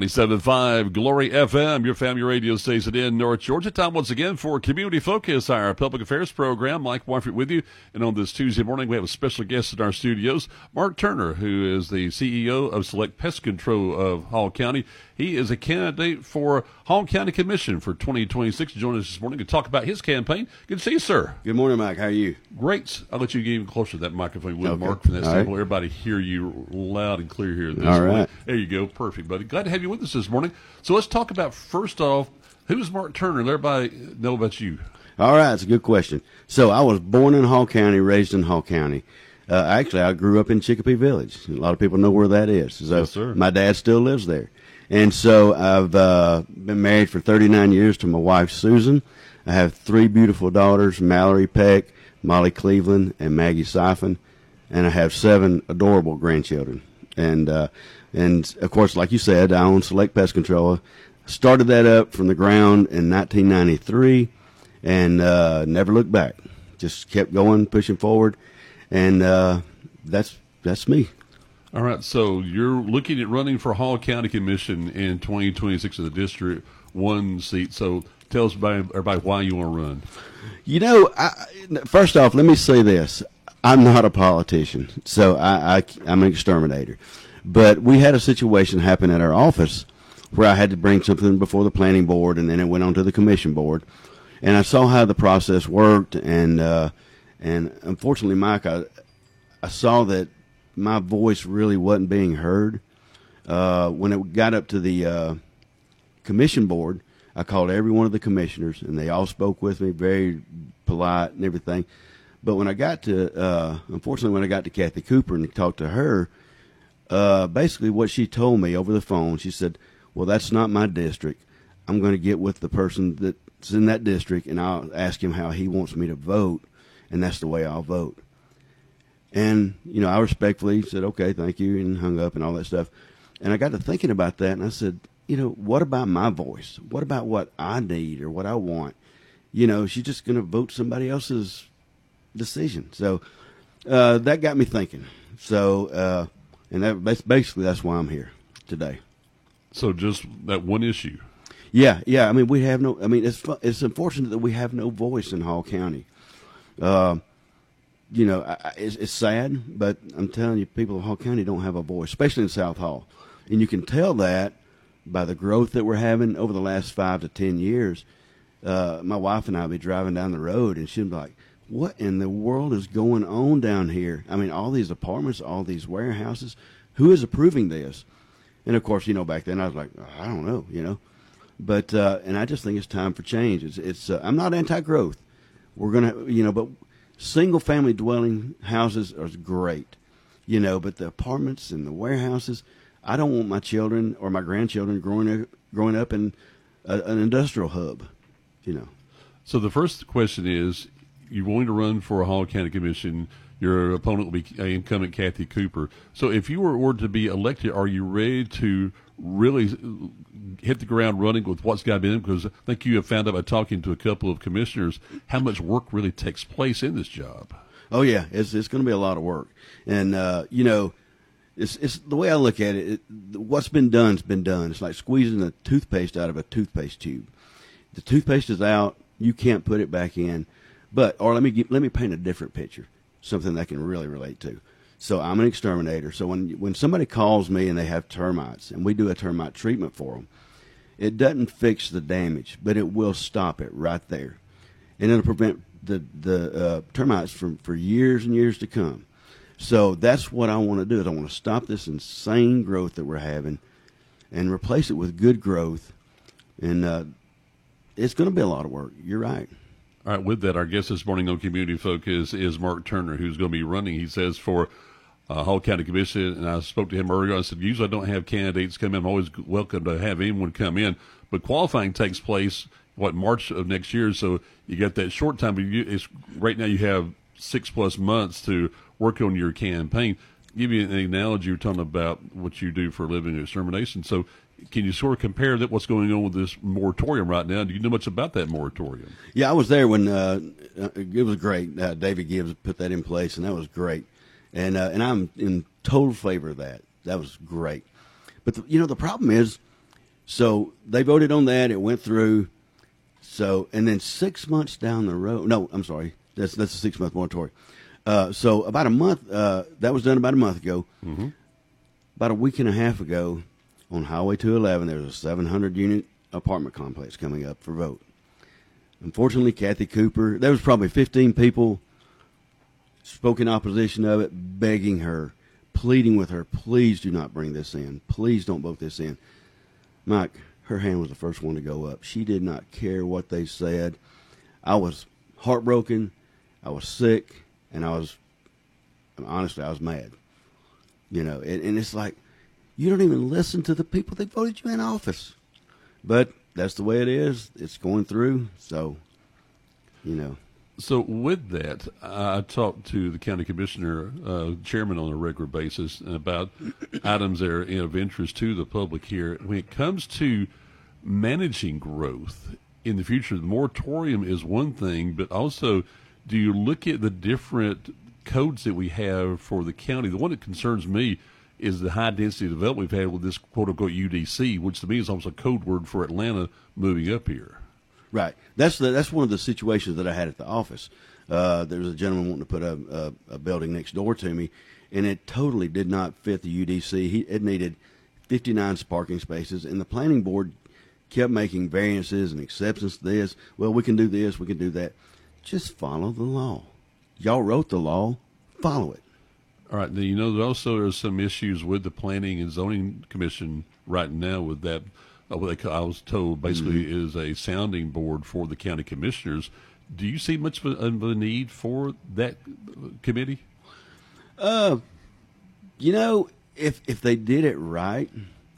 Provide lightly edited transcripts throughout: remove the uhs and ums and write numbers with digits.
97.5 Glory FM, your family radio station in North Georgia. Time once again for Community Focus, our public affairs program. Mike Warford with you. And on this Tuesday morning, we have a special guest in our studios, Mark Turner, who is the CEO of Select Pest Control of Hall County. He is a candidate for Hall County Commission for 2026. Join us this morning to talk about his campaign. Good to see you, sir. Good morning, Mike. How are you? Great. I'll let you get even closer to that microphone, Okay. Mark, from that All sample. right. Everybody hear you loud and clear here this All morning. right. There you go. Perfect, buddy. Glad to have you with us this morning. So let's talk about, first off, who's Mark Turner? Let everybody know about you. All right. It's a good question. So I was born in Hall County, raised in Hall County. Actually, I grew up in Chicopee Village. A lot of people know where that is. So Yes, sir. My dad still lives there. And so I've been married for 39 years to my wife, Susan. I have three beautiful daughters, Mallory Peck, Molly Cleveland, and Maggie Siphon. And I have 7 adorable grandchildren. And of course, like you said, I own Select Pest Control. Started that up from the ground in 1993 and never looked back. Just kept going, pushing forward. And that's me. All right, so you're looking at running for Hall County Commission in 2026 of the District 1 seat. So tell us, everybody why you want to run. You know, first off, let me say this. I'm not a politician, so I'm an exterminator. But we had a situation happen at our office where I had to bring something before the planning board, and then it went on to the commission board. And I saw how the process worked, and unfortunately, Mike, I saw that my voice really wasn't being heard. When it got up to the commission board, I called every one of the commissioners, and they all spoke with me, very polite and everything. But when I got to, unfortunately, when I got to Kathy Cooper and talked to her, basically what she told me over the phone, she said, well, that's not my district. I'm going to get with the person that's in that district, and I'll ask him how he wants me to vote, and that's the way I'll vote. And, you know, I respectfully said, okay, thank you, and hung up and all that stuff. And I got to thinking about that, and I said, you know, what about my voice? What about what I need or what I want? You know, she's just going to vote somebody else's decision. So that got me thinking. So, and that's why I'm here today. So just that one issue. Yeah. I mean, it's unfortunate that we have no voice in Hall County. You know, it's sad, but I'm telling you, people of Hall County don't have a voice, especially in South Hall. And you can tell that by the growth that we're having over the last 5 to 10 years. My wife and I will be driving down the road, and she'll be like, what in the world is going on down here? I mean, all these apartments, all these warehouses, who is approving this? And, of course, you know, back then I was like, I don't know, you know. But, and I just think it's time for change. I'm not anti-growth. We're going to, you know, but single-family dwelling houses are great, you know, but the apartments and the warehouses, I don't want my children or my grandchildren growing up in an industrial hub, you know. So the first question is, you're going to run for a Hall County Commission. Your opponent will be incumbent Kathy Cooper. So if you were to be elected, are you ready to really hit the ground running with what's got to be done? Because I think you have found out by talking to a couple of commissioners how much work really takes place in this job. Oh, yeah. It's going to be a lot of work. And, you know, it's the way I look at it, what's been done's been done. It's like squeezing a toothpaste out of a toothpaste tube. The toothpaste is out. You can't put it back in. Or let me paint a different picture, something that I can really relate to. So I'm an exterminator. So when somebody calls me and they have termites, and we do a termite treatment for them, it doesn't fix the damage, but it will stop it right there, and it'll prevent the termites for years and years to come. So that's what I want to do. Is I want to stop this insane growth that we're having, and replace it with good growth, and it's going to be a lot of work. You're right. All right, with that, our guest this morning on Community Focus is Mark Turner, who's going to be running, he says, for Hall County Commission. And I spoke to him earlier. I said, usually I don't have candidates come in. I'm always welcome to have anyone come in. But qualifying takes place, March of next year. So you got that short time. But right now you have 6+ months to work on your campaign. Give you an analogy. You're talking about what you do for a living, extermination. So can you sort of compare that what's going on with this moratorium right now? Do you know much about that moratorium? Yeah, I was there when it was great. David Gibbs put that in place, and that was great. And I'm in total favor of that. That was great. But the problem is, So they voted on that. It went through. So, and then 6 months down the road, no, I'm sorry, that's a 6 month moratorium. So about a month, that was done about a month ago. Mm-hmm. About a week and a half ago, on Highway 211, there's a 700 unit apartment complex coming up for vote. Unfortunately, Kathy Cooper, there was probably 15 people spoke in opposition of it, begging her, pleading with her, please do not bring this in. Please don't vote this in. Mike, her hand was the first one to go up. She did not care what they said. I was heartbroken. I was sick. And honestly, I was mad. You know, and it's like, you don't even listen to the people that voted you in office. But that's the way it is. It's going through. So, you know. So with that, I talked to the county commissioner, chairman on a regular basis about items that are of interest to the public here. When it comes to managing growth in the future, the moratorium is one thing, but also do you look at the different codes that we have for the county? The one that concerns me is the high density development we've had with this quote unquote UDC, which to me is almost a code word for Atlanta moving up here. Right. That's one of the situations that I had at the office. There was a gentleman wanting to put a building next door to me, and it totally did not fit the UDC. It needed 59 parking spaces, and the planning board kept making variances and exceptions to this. Well, we can do this, we can do that. Just follow the law. Y'all wrote the law. Follow it. All right. Now, you know, also there's some issues with the Planning and Zoning Commission right now with that. What I was told basically is a sounding board for the county commissioners. Do you see much of a need for that committee? You know, if they did it right,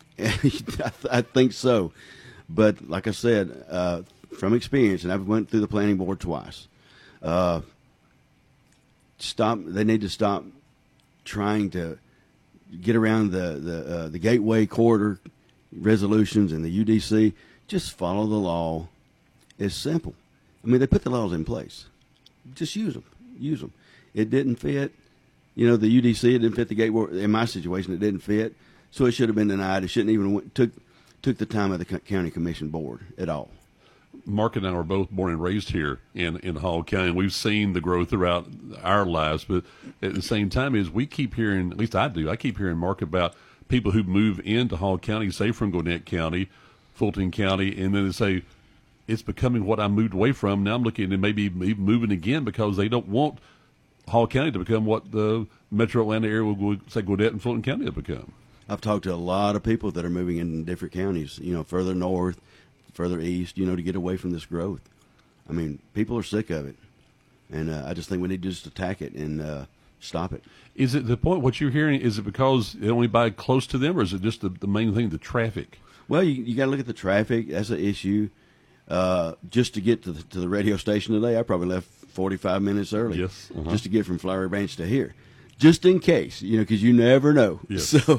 I think so. But like I said, from experience, and I've went through the planning board twice. They need to stop trying to get around the gateway corridor resolutions and the UDC. Just follow the law. It's simple. I mean, they put the laws in place. Just use them. Use them. It didn't fit. You know, the UDC, it didn't fit the gateway. In my situation, it didn't fit. So it should have been denied. It shouldn't even took the time of the county commission board at all. Mark and I were both born and raised here in Hall County, and we've seen the growth throughout our lives. But at the same time, is we keep hearing, at least I do, I keep hearing, Mark, about people who move into Hall County, say from Gwinnett County, Fulton County, and then they say, it's becoming what I moved away from. Now I'm looking at maybe moving again because they don't want Hall County to become what the metro Atlanta area would say Gwinnett and Fulton County have become. I've talked to a lot of people that are moving in different counties, you know, further north, further east, you know, to get away from this growth. I mean, people are sick of it. And I just think we need to just attack it and stop it. Is it the point, what you're hearing, is it because they only buy close to them, or is it just the main thing, the traffic? Well, you got to look at the traffic. That's an issue. Just to get to the radio station today, I probably left 45 minutes early. Yes. Uh-huh. Just to get from Flowery Branch to here. Just in case, you know, because you never know. Yes. So,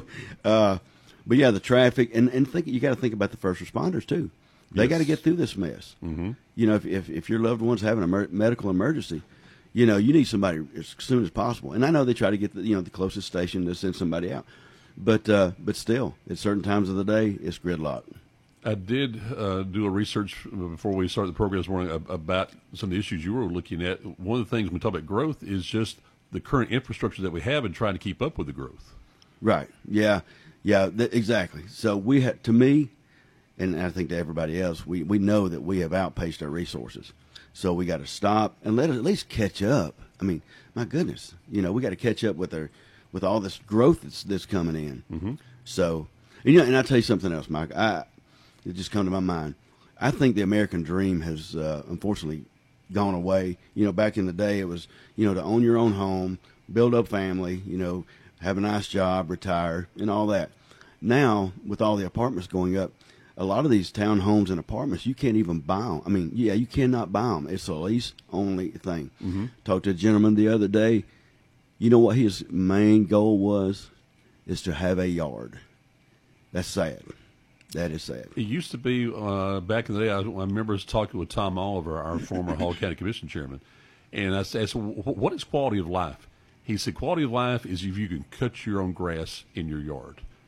but yeah, the traffic, and you got to think about the first responders too. They got to get through this mess. Mm-hmm. You know, if your loved one's having a medical emergency, you know, you need somebody as soon as possible. And I know they try to get the closest station to send somebody out, but still, at certain times of the day, it's gridlock. I did do a research before we started the program this morning about some of the issues you were looking at. One of the things when we talk about growth is just the current infrastructure that we have and trying to keep up with the growth. Right. Yeah. Yeah. Exactly. So we have, to me, and I think to everybody else, we know that we have outpaced our resources. So we got to stop and let it at least catch up. I mean, my goodness, you know, we got to catch up with all this growth that's coming in. Mm-hmm. So, you know, and I'll tell you something else, Mike. It just come to my mind. I think the American dream has unfortunately gone away. You know, back in the day, it was, you know, to own your own home, build up family, you know, have a nice job, retire, and all that. Now, with all the apartments going up, a lot of these townhomes and apartments, you can't even buy them. I mean, yeah, you cannot buy them. It's a lease-only thing. Mm-hmm. Talked to a gentleman the other day. You know what his main goal was? Is to have a yard. That's sad. That is sad. It used to be back in the day. I remember us talking with Tom Oliver, our former Hall County Commission chairman, and I said, "What is quality of life?" He said, "Quality of life is if you can cut your own grass in your yard."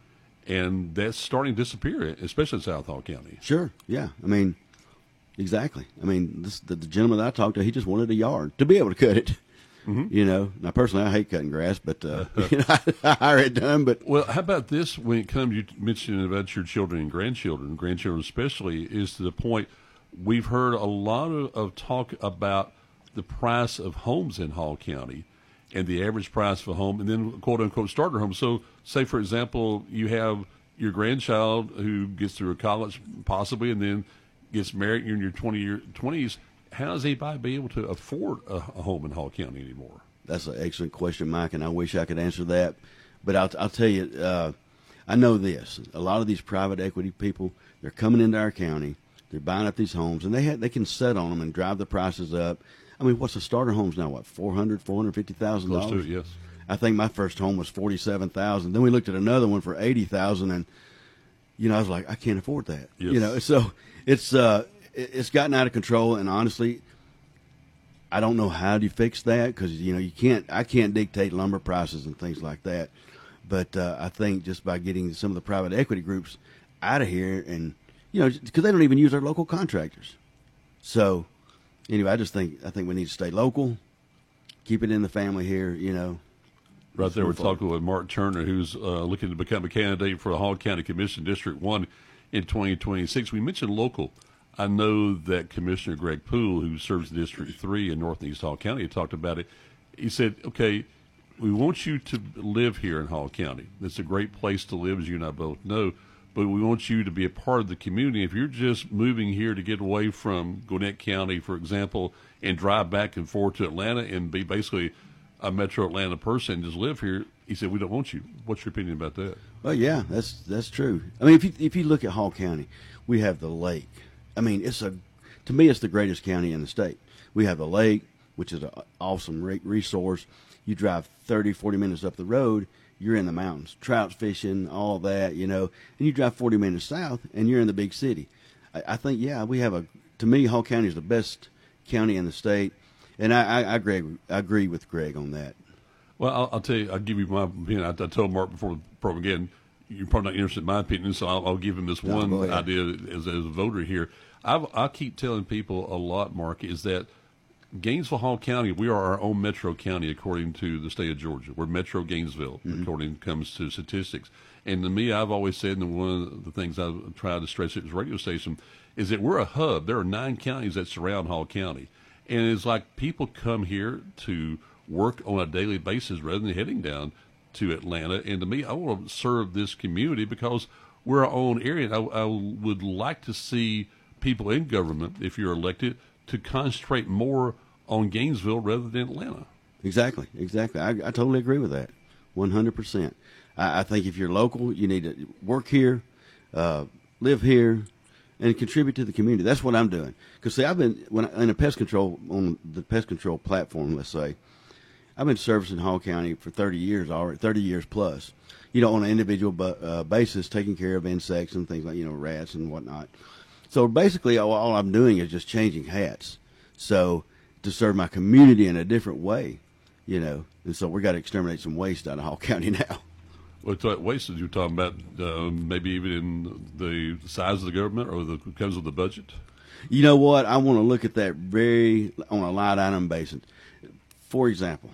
and that's starting to disappear, especially in South Hall County. Sure, yeah. I mean, exactly. I mean, the gentleman that I talked to, he just wanted a yard to be able to cut it. Mm-hmm. You know, now personally, I hate cutting grass, but you know, I hire it done. But well, how about this? When it comes, you mentioned about your children and grandchildren especially, is to the point we've heard a lot of talk about the price of homes in Hall County and the average price of a home, and then quote unquote starter homes. So, say for example, you have your grandchild who gets through college possibly, and then gets married. You're in your 20s. How does anybody be able to afford a home in Hall County anymore? That's an excellent question, Mike, and I wish I could answer that. But I'll tell you, I know this. A lot of these private equity people, they're coming into our county, they're buying up these homes, and they can set on them and drive the prices up. I mean, what's the starter homes now? What, $450,000? Close to it, yes. I think my first home was $47,000. Then we looked at another one for $80,000, and you know, I was like, I can't afford that. Yes. You know, so it's gotten out of control, and honestly, I don't know how to fix that because you know I can't dictate lumber prices and things like that. But I think just by getting some of the private equity groups out of here, and you know, because they don't even use our local contractors. So anyway, I think we need to stay local, keep it in the family here. You know. Right there, we're talking with Mark Turner, who's looking to become a candidate for the Hall County Commission District 1 in 2026. We mentioned local. I know that Commissioner Greg Poole, who serves District 3 in North and East Hall County, talked about it. He said, okay, we want you to live here in Hall County. It's a great place to live, as you and I both know, but we want you to be a part of the community. If you're just moving here to get away from Gwinnett County, for example, and drive back and forth to Atlanta and be basically a Metro Atlanta person and just live here, he said, we don't want you. What's your opinion about that? Well, yeah, that's true. I mean, if you look at Hall County, we have the lake. I mean, to me, it's the greatest county in the state. We have the lake, which is an awesome resource. You drive 30, 40 minutes up the road, you're in the mountains, trout fishing, all that, you know, and you drive 40 minutes south, and you're in the big city. I think, yeah, to me, Hall County is the best county in the state, and I agree with Greg on that. Well, I'll tell you, I'll give you my opinion. I told Mark before the program again, you're probably not interested in my opinion, so I'll give him this one idea as a voter here. I keep telling people a lot, Mark, is that Gainesville Hall County, we are our own metro county according to the state of Georgia. We're Metro Gainesville, according comes to statistics. And to me, I've always said, and one of the things I've tried to stress at this radio station, is that we're a hub. There are 9 counties that surround Hall County. And it's like people come here to work on a daily basis rather than heading down to Atlanta. And to me, I want to serve this community because we're our own area. And I would like to see people in government, if you're elected, to concentrate more on Gainesville rather than Atlanta. Exactly. I totally agree with that, 100%. I think if you're local, you need to work here, live here, and contribute to the community. That's what I'm doing. Because see, I've been on the pest control platform. Let's say, I've been servicing Hall County for 30 years already, 30 years plus. You know, on an individual basis, taking care of insects and things like rats and whatnot. So basically, all I'm doing is just changing hats. So to serve my community in a different way, and so we got to exterminate some waste out of Hall County now. What waste you're talking about? Maybe even in the size of the government or because of the budget. You know what? I want to look at that on a line item basis. For example,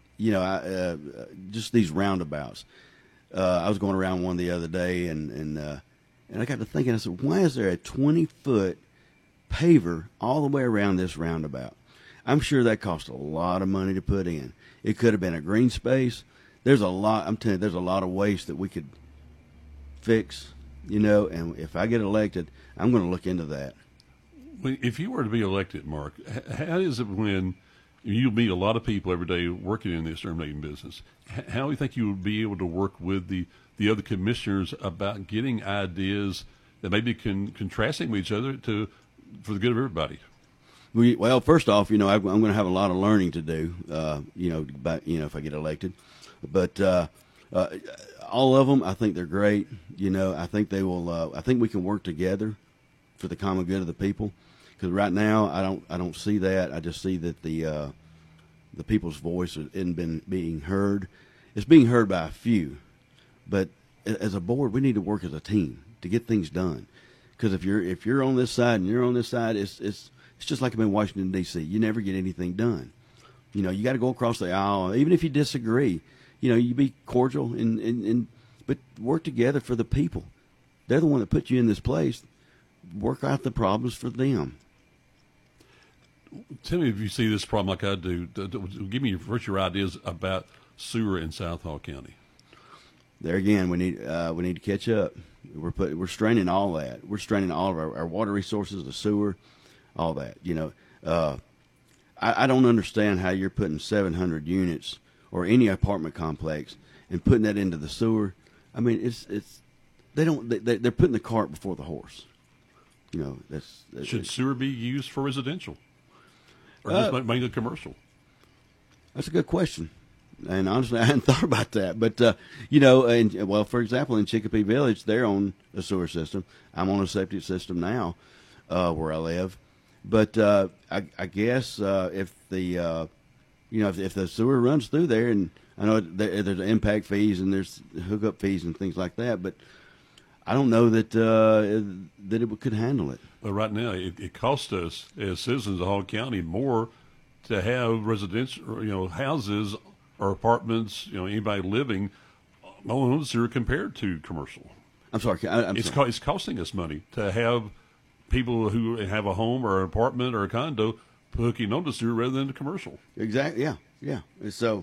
just these roundabouts. I was going around one the other day, and I got to thinking. I said, why is there a 20-foot paver all the way around this roundabout? I'm sure that cost a lot of money to put in. It could have been a green space. There's a lot. I'm telling you, there's a lot of waste that we could fix. And if I get elected, I'm going to look into that. If you were to be elected, Mark, how is it when you meet a lot of people every day working in the exterminating business? How do you think you would be able to work with the other commissioners about getting ideas that maybe contrasting with each other for the good of everybody? Well, first off, I'm going to have a lot of learning to do. If I get elected, but all of them, I think they're great. I think they will. I think we can work together for the common good of the people. Because right now, I don't see that. I just see that the people's voice isn't being heard. It's being heard by a few, but as a board, we need to work as a team to get things done. Because if you're on this side and you're on this side, it's just like I'm in Washington D.C. You never get anything done. You know, you got to go across the aisle, even if you disagree. You know, you be cordial but work together for the people. They're the one that put you in this place. Work out the problems for them. Tell me if you see this problem like I do. Give me your ideas about sewer in South Hall County. There again, we need to catch up. We're straining all that. We're straining all of our water resources, the sewer, all that. You know, I don't understand how you're putting 700 units or any apartment complex and putting that into the sewer. I mean, they're putting the cart before the horse. You know, should sewer be used for residential or just mainly commercial? That's a good question. And honestly, I hadn't thought about that. But, you know, for example, in Chicopee Village, they're on a sewer system. I'm on a septic system now where I live. But I guess if the sewer runs through there, and I know there's impact fees and there's hookup fees and things like that, but I don't know that it could handle it. Well, right now, it costs us as citizens of Hall County more to have residential, you know, houses or apartments, you know, anybody living on the sewer compared to commercial. I'm sorry. It's costing us money to have people who have a home or an apartment or a condo hooking on the sewer rather than the commercial. Exactly. Yeah. So,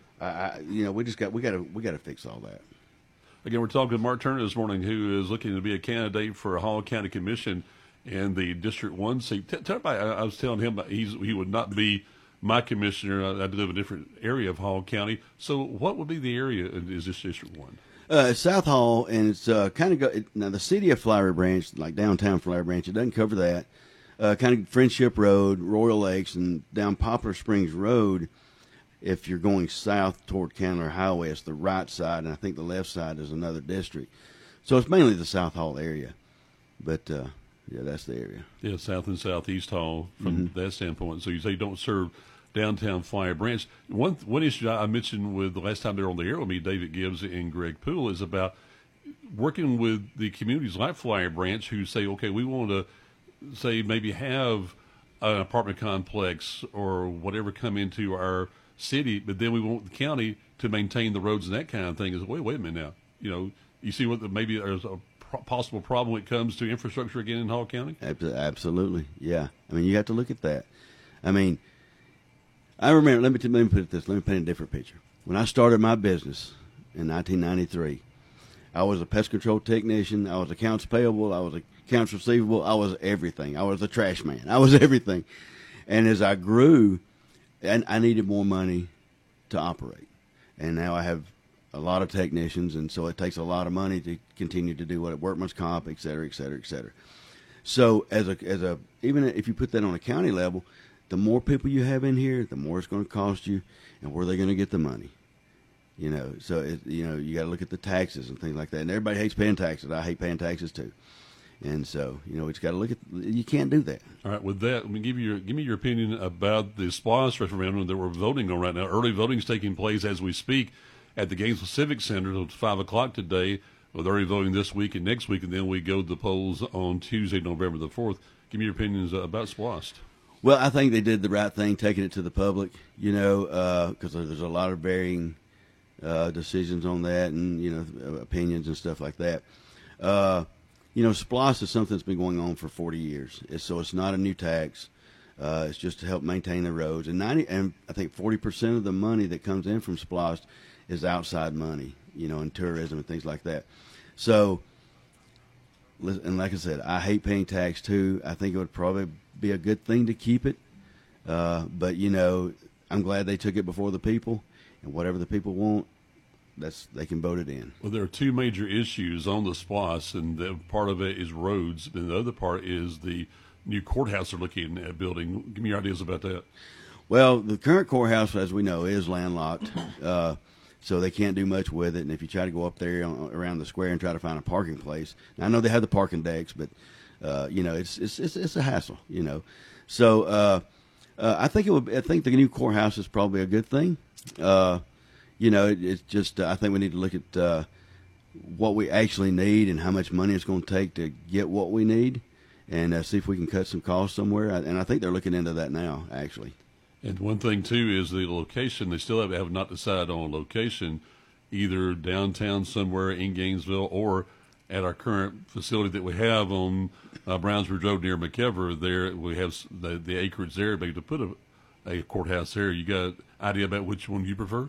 you know, we got to fix all that. Again, we're talking to Mark Turner this morning, who is looking to be a candidate for a Hall County Commission in the District 1 seat. Tell everybody, I was telling him that he would not be my commissioner. I live in a different area of Hall County. So what would be the area is this District 1? South Hall, and it's kind of now the city of Flowery Branch, like downtown Flowery Branch, it doesn't cover that. Kind of Friendship Road, Royal Lakes, and down Poplar Springs Road. If you're going south toward Candler Highway, it's the right side, and I think the left side is another district. So it's mainly the South Hall area. But, yeah, that's the area. Yeah, South and Southeast Hall from that standpoint. So you say you don't serve downtown Flowery Branch. One issue I mentioned with the last time they were on the air with me, David Gibbs and Greg Poole, is about working with the communities like Flowery Branch who say, okay, we want to, say, maybe have an apartment complex or whatever come into our city, but then we want the county to maintain the roads and that kind of thing. Is wait a minute now. You know, you see what maybe there's a possible problem when it comes to infrastructure again in Hall County? Absolutely, yeah. I mean, you have to look at that. I mean, I remember. Let me put it this. Let me paint a different picture. When I started my business in 1993, I was a pest control technician. I was accounts payable. I was accounts receivable. I was everything. I was a trash man. I was everything. And as I grew, and I needed more money to operate. And now I have a lot of technicians, and so it takes a lot of money to continue to do what workman's comp, et cetera, et cetera, et cetera. So even if you put that on a county level, the more people you have in here, the more it's going to cost you, and where they're going to get the money. You know, so you got to look at the taxes and things like that. And everybody hates paying taxes. I hate paying taxes too. And so, you know, it's got to look at. You can't do that. All right. With that, let me give me your opinion about the SPLOST referendum that we're voting on right now. Early voting is taking place as we speak at the Gainesville Civic Center at 5:00 today. With early voting this week and next week, and then we go to the polls on Tuesday, November the 4th. Give me your opinions about SPLOST. Well, I think they did the right thing, taking it to the public. You know, because there's a lot of varying decisions on that, and you know, opinions and stuff like that. You know, SPLOST is something that's been going on for 40 years. So it's not a new tax. It's just to help maintain the roads. And I think 40% of the money that comes in from SPLOST is outside money, you know, in tourism and things like that. So, and like I said, I hate paying tax too. I think it would probably be a good thing to keep it. But, you know, I'm glad they took it before the people. And whatever the people want, they can vote it in. Well, there are two major issues on the SPLOST, and part of it is roads, and the other part is the new courthouse they're looking at building. Give me your ideas about that. Well, the current courthouse, as we know, is landlocked, so they can't do much with it. And if you try to go up there around the square and try to find a parking place, now, I know they have the parking decks, but you know, it's a hassle. You know, so I think the new courthouse is probably a good thing. You know, it's just I think we need to look at what we actually need and how much money it's going to take to get what we need, and see if we can cut some costs somewhere. And I think they're looking into that now, actually. And one thing too is the location. They still have not decided on a location, either downtown somewhere in Gainesville or at our current facility that we have on Brownsbridge Road near McKever. There we have the acreage there, maybe to put a courthouse there. You got an idea about which one you prefer?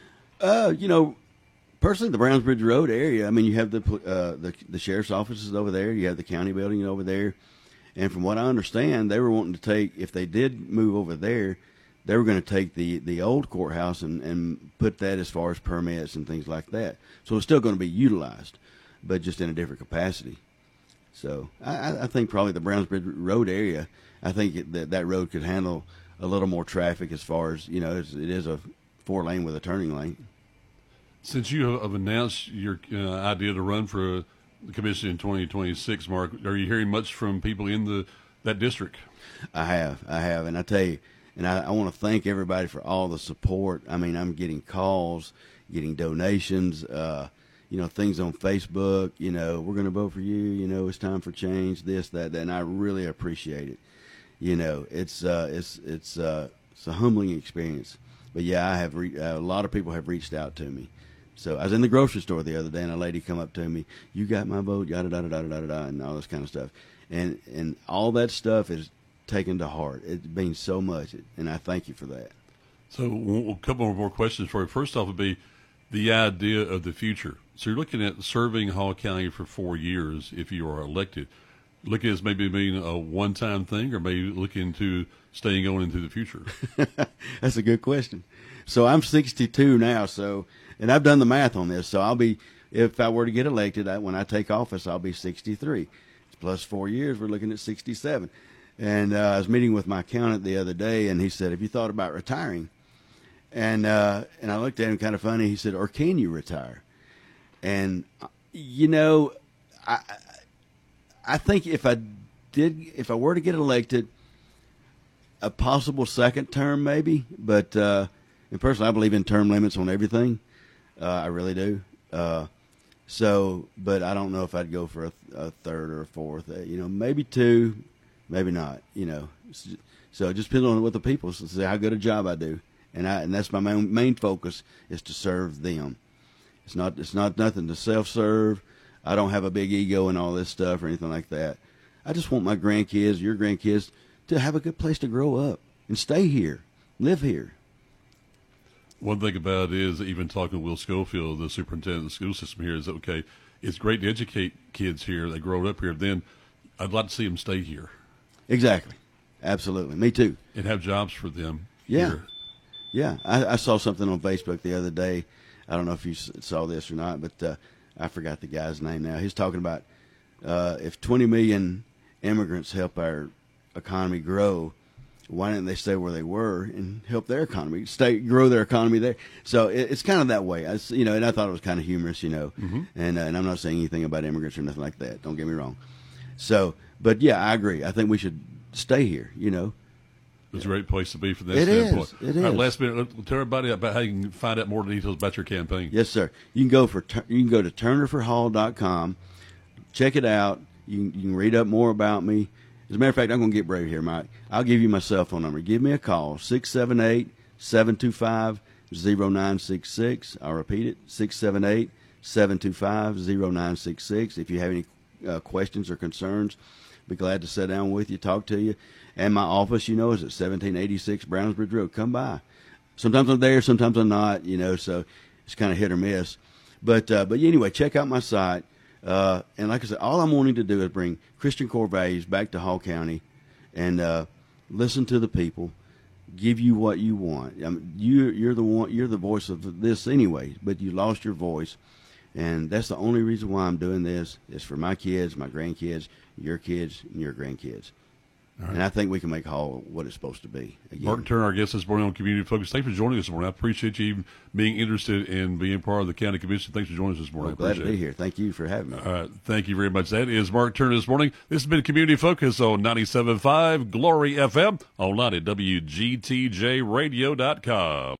Personally, the Brownsbridge Road area. I mean, you have the sheriff's offices over there. You have the county building over there. And from what I understand, they were wanting to take, if they did move over there, they were going to take the old courthouse and put that as far as permits and things like that. So it's still going to be utilized, but just in a different capacity. So I think probably the Brownsbridge Road area, I think that road could handle a little more traffic as far as, it is a 4-lane with a turning lane. Since you have announced your idea to run for the commission in 2026, Mark, are you hearing much from people in that district? I have, and I tell you, and I want to thank everybody for all the support. I mean, I'm getting calls, getting donations, things on Facebook. We're going to vote for you. It's time for change. This, that, and I really appreciate it. It's a humbling experience. But yeah, I have a lot of people have reached out to me. So I was in the grocery store the other day, and a lady come up to me, "You got my vote, yada da da da da da," and all this kind of stuff, and all that stuff is taken to heart. It means so much, and I thank you for that. So a couple more questions for you. First off would be the idea of the future. So you're looking at serving Hall County for 4 years if you are elected. Looking at this maybe being a one-time thing, or maybe looking to staying on into the future? That's a good question. So I'm 62 now, and I've done the math on this. So I'll be, if I were to get elected, when I take office, I'll be 63. Plus 4 years, we're looking at 67. And I was meeting with my accountant the other day, and he said, "Have you thought about retiring?" And I looked at him kind of funny. He said, "Or can you retire?" And I think if I were to get elected, a possible second term maybe, but and personally I believe in term limits on everything. I really do. But I don't know if I'd go for a third or a fourth. Maybe 2, maybe not. So it just depends on what the people say, how good a job I do, and that's my main focus is to serve them. It's not nothing to self-serve. I don't have a big ego and all this stuff or anything like that. I just want my grandkids, your grandkids, to have a good place to grow up and stay here, live here. One thing about it is, even talking to Will Schofield, the superintendent of the school system here, is that, okay, it's great to educate kids here. They grow up here. Then I'd like to see them stay here. Exactly. Absolutely. Me too. And have jobs for them here. Yeah. I saw something on Facebook the other day. I don't know if you saw this or not, but I forgot the guy's name now. He's talking about if 20 million immigrants help our economy grow, why didn't they stay where they were and help their economy, grow their economy there? So it's kind of that way. And I thought it was kind of humorous, Mm-hmm. And I'm not saying anything about immigrants or nothing like that. Don't get me wrong. So, but yeah, I agree. I think we should stay here, It's a great place to be for that standpoint. It is. All right, last minute, tell everybody about how you can find out more details about your campaign. Yes, sir. You can go to turnerforhall.com. Check it out. You can read up more about me. As a matter of fact, I'm going to get brave here, Mike. I'll give you my cell phone number. Give me a call, 678-725-0966. I'll repeat it, 678-725-0966. If you have any questions or concerns, be glad to sit down with you, talk to you. And my office, is at 1786 Brownsbridge Road. Come by. Sometimes I'm there, sometimes I'm not, so it's kind of hit or miss. But anyway, check out my site. And like I said, all I'm wanting to do is bring Christian core values back to Hall County and listen to the people, give you what you want. I mean, you're the voice of this anyway, but you lost your voice. And that's the only reason why I'm doing this is for my kids, my grandkids, your kids, and your grandkids. All right. And I think we can make Hall what it's supposed to be. Again. Mark Turner, our guest this morning on Community Focus. Thanks for joining us this morning. I appreciate you being interested in being part of the county commission. Thanks for joining us this morning. Glad to be here. Thank you for having me. All right. Thank you very much. That is Mark Turner this morning. This has been Community Focus on 97.5 Glory FM, online at WGTJradio.com.